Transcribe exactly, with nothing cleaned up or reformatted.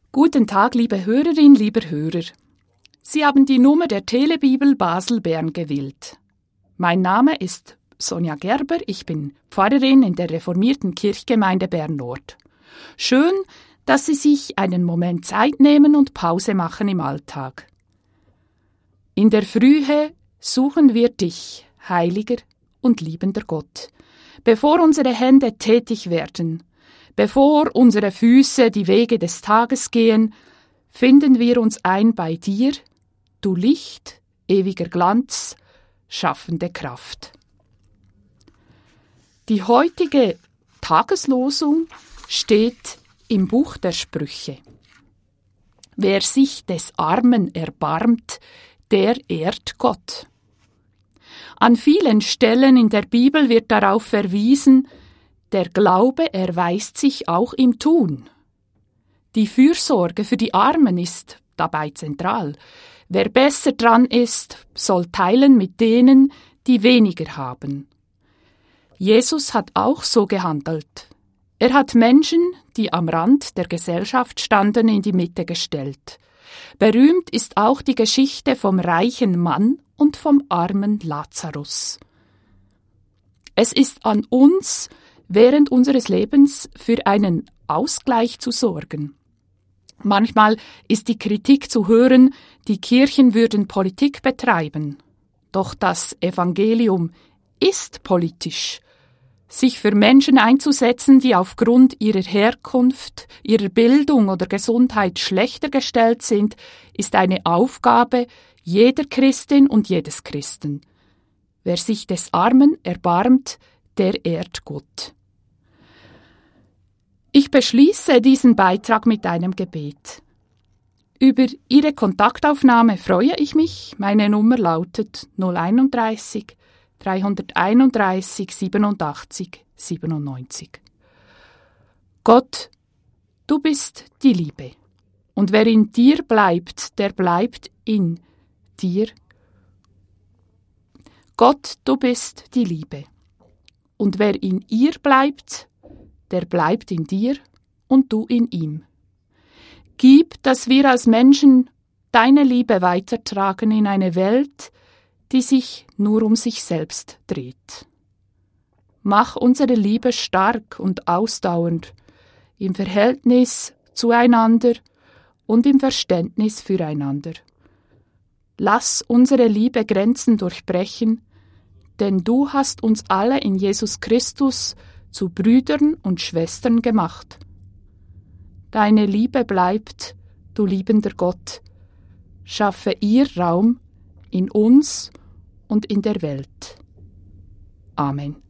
Guten Tag, liebe Hörerin, lieber Hörer. Sie haben die Nummer der Telebibel Basel-Bern gewählt. Mein Name ist Sonja Gerber, ich bin Pfarrerin in der reformierten Kirchgemeinde Bern-Nord. Schön, dass Sie sich einen Moment Zeit nehmen und Pause machen im Alltag. In der Frühe suchen wir dich, heiliger und liebender Gott, bevor unsere Hände tätig werden. Bevor unsere Füße die Wege des Tages gehen, finden wir uns ein bei dir, du Licht, ewiger Glanz, schaffende Kraft. Die heutige Tageslosung steht im Buch der Sprüche. Wer sich des Armen erbarmt, der ehrt Gott. An vielen Stellen in der Bibel wird darauf verwiesen, der Glaube erweist sich auch im Tun. Die Fürsorge für die Armen ist dabei zentral. Wer besser dran ist, soll teilen mit denen, die weniger haben. Jesus hat auch so gehandelt. Er hat Menschen, die am Rand der Gesellschaft standen, in die Mitte gestellt. Berühmt ist auch die Geschichte vom reichen Mann und vom armen Lazarus. Es ist an uns, während unseres Lebens für einen Ausgleich zu sorgen. Manchmal ist die Kritik zu hören, die Kirchen würden Politik betreiben. Doch das Evangelium ist politisch. Sich für Menschen einzusetzen, die aufgrund ihrer Herkunft, ihrer Bildung oder Gesundheit schlechter gestellt sind, ist eine Aufgabe jeder Christin und jedes Christen. Wer sich des Armen erbarmt, der ehrt Gott. Ich beschließe diesen Beitrag mit einem Gebet. Über Ihre Kontaktaufnahme freue ich mich. Meine Nummer lautet null eins eins, drei eins eins, siebenundachtzig siebenundneunzig. Gott, du bist die Liebe. Und wer in dir bleibt, der bleibt in dir. Gott, du bist die Liebe. Und wer in ihr bleibt, der bleibt in dir und du in ihm. Gib, dass wir als Menschen deine Liebe weitertragen in eine Welt, die sich nur um sich selbst dreht. Mach unsere Liebe stark und ausdauernd im Verhältnis zueinander und im Verständnis füreinander. Lass unsere Liebe Grenzen durchbrechen, denn du hast uns alle in Jesus Christus zu Brüdern und Schwestern gemacht. Deine Liebe bleibt, du liebender Gott. Schaffe ihr Raum in uns und in der Welt. Amen.